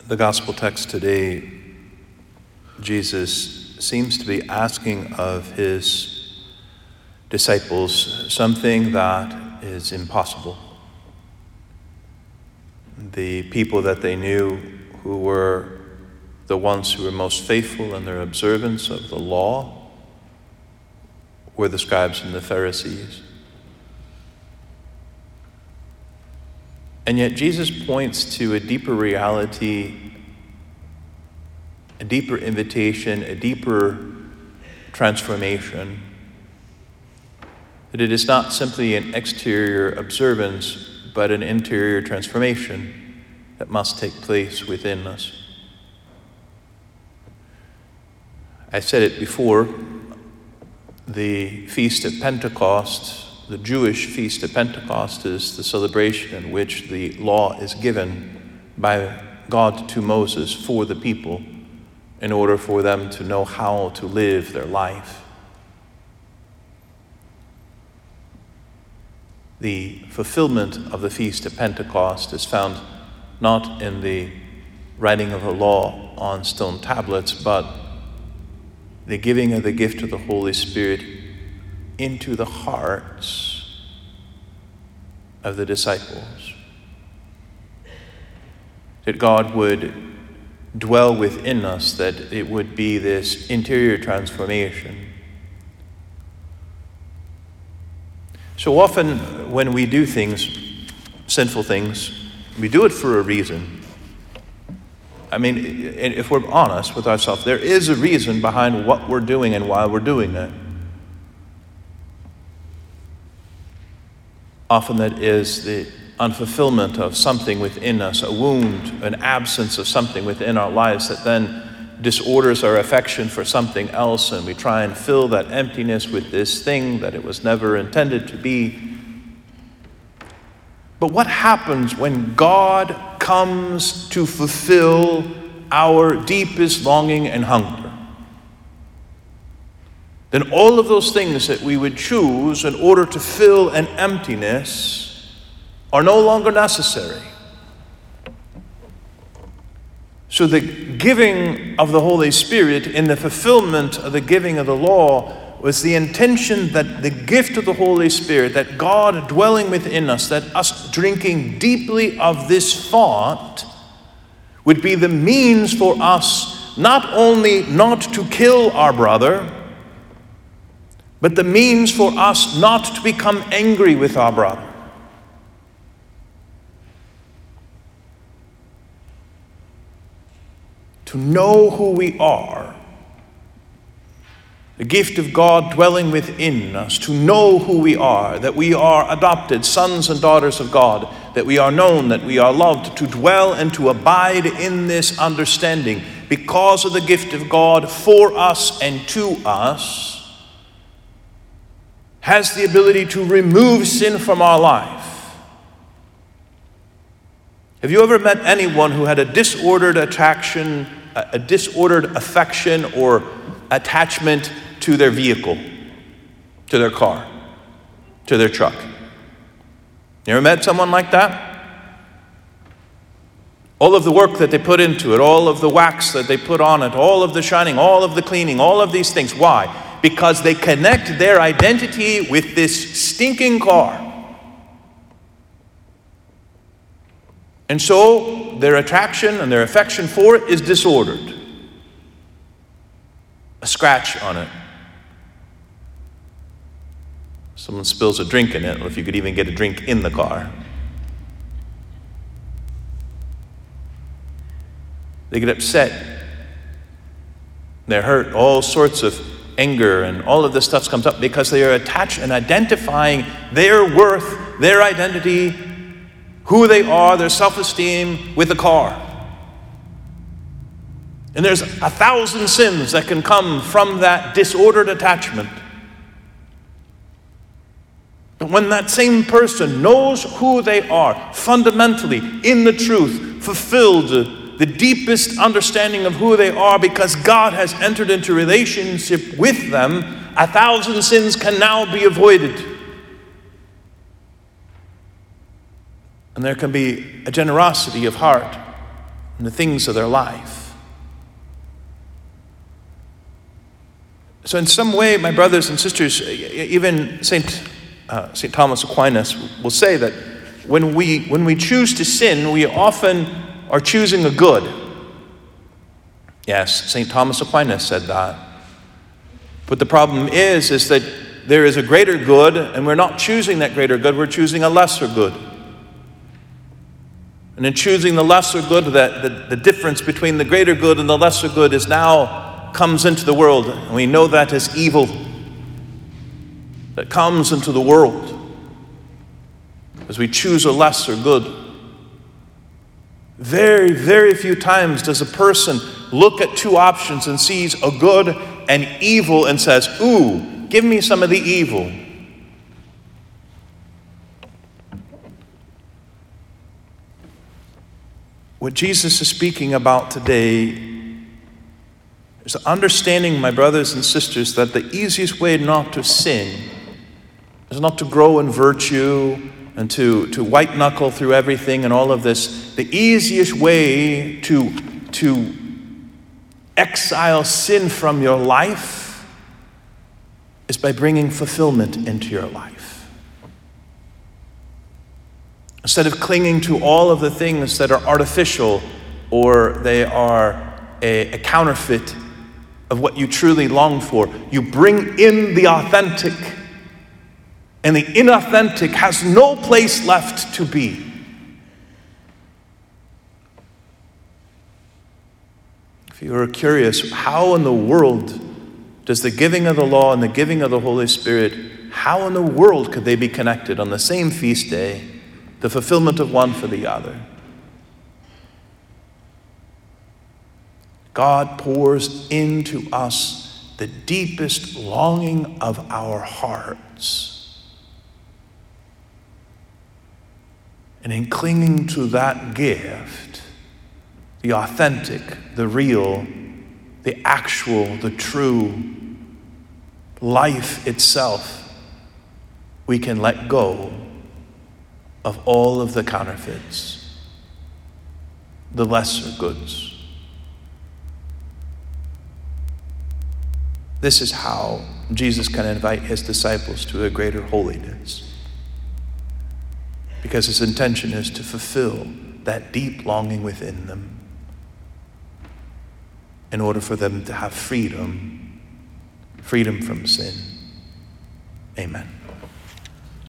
the gospel text today, Jesus seems to be asking of his disciples something that is impossible. The people that they knew, who were the ones who were most faithful in their observance of the law, were the scribes and the Pharisees. And yet Jesus points to a deeper reality, a deeper invitation, a deeper transformation. That it is not simply an exterior observance, but an interior transformation that must take place within us. I said it before, the Feast of Pentecost, the Jewish Feast of Pentecost, is the celebration in which the law is given by God to Moses for the people in order for them to know how to live their life. The fulfillment of the Feast of Pentecost is found not in the writing of the law on stone tablets, but the giving of the gift of the Holy Spirit into the hearts of the disciples. That God would dwell within us, that it would be this interior transformation. So often when we do things, sinful things, we do it for a reason. I mean, if we're honest with ourselves, there is a reason behind what we're doing and why we're doing it. Often that is the unfulfillment of something within us, a wound, an absence of something within our lives that then disorders our affection for something else, and we try and fill that emptiness with this thing that it was never intended to be. But what happens when God comes to fulfill our deepest longing and hunger? Then all of those things that we would choose in order to fill an emptiness are no longer necessary. So the giving of the Holy Spirit in the fulfillment of the giving of the law was the intention that the gift of the Holy Spirit, that God dwelling within us, that us drinking deeply of this thought would be the means for us not only not to kill our brother, but the means for us not to become angry with our brother. To know who we are, the gift of God dwelling within us, to know who we are, that we are adopted sons and daughters of God, that we are known, that we are loved, to dwell and to abide in this understanding because of the gift of God for us and to us, has the ability to remove sin from our life. Have you ever met anyone who had a disordered attraction, a disordered affection or attachment to their vehicle, to their car, to their truck? You ever met someone like that? All of the work that they put into it, all of the wax that they put on it, all of the shining, all of the cleaning, all of these things. Why? Because they connect their identity with this stinking car. And so their attraction and their affection for it is disordered. A scratch on it. Someone spills a drink in it, or if you could even get a drink in the car. They get upset. They're hurt. All sorts of anger and all of this stuff comes up because they are attached and identifying their worth, their identity, who they are, their self-esteem with the car. And there's 1,000 sins that can come from that disordered attachment. But when that same person knows who they are, fundamentally, in the truth, fulfilled, the deepest understanding of who they are because God has entered into relationship with them, 1,000 sins can now be avoided. And there can be a generosity of heart in the things of their life. So in some way, my brothers and sisters, even St. Thomas Aquinas will say that when we choose to sin, we often are choosing a good. Yes, St. Thomas Aquinas said that. But the problem is that there is a greater good, and we're not choosing that greater good, we're choosing a lesser good. And in choosing the lesser good, the difference between the greater good and the lesser good is now comes into the world. And we know that as evil that comes into the world as we choose a lesser good. Very, very few times does a person look at two options and sees a good and evil and says, ooh, give me some of the evil. What Jesus is speaking about today is understanding, my brothers and sisters, that the easiest way not to sin is not to grow in virtue and to white knuckle through everything and all of this. The easiest way to exile sin from your life is by bringing fulfillment into your life. Instead of clinging to all of the things that are artificial or they are a counterfeit of what you truly long for, you bring in the authentic, and the inauthentic has no place left to be. If you are curious, how in the world does the giving of the law and the giving of the Holy Spirit, how in the world could they be connected on the same feast day, the fulfillment of one for the other? God pours into us the deepest longing of our hearts. And in clinging to that gift, the authentic, the real, the actual, the true, life itself, we can let go of all of the counterfeits, the lesser goods. This is how Jesus can invite his disciples to a greater holiness, because his intention is to fulfill that deep longing within them in order for them to have freedom from sin. Amen.